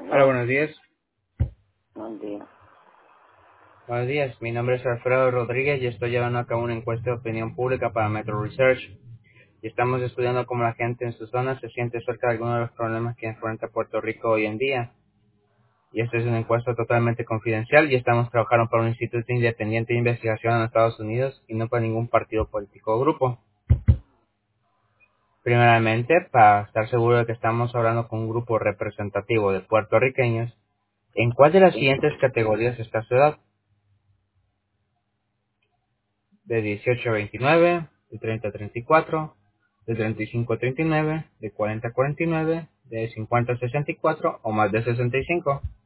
Hola, Bueno, buenos días. buen día. Buenos días, mi nombre es Alfredo Rodríguez y estoy llevando a cabo una encuesta de opinión pública para Metro Research. Y estamos estudiando cómo la gente en su zona se siente acerca de algunos de los problemas que enfrenta Puerto Rico hoy en día. Y esta es una encuesta totalmente confidencial y estamos trabajando para un instituto independiente de investigación en Estados Unidos y no para ningún partido político o grupo. Primeramente, para estar seguro de que estamos hablando con un grupo representativo de puertorriqueños, ¿en cuál de las ¿Sí? siguientes categorías está su edad? De 18 a 29, de 30 a 34, de 35 a 39, de 40 a 49, de 50 a 64 o más de 65.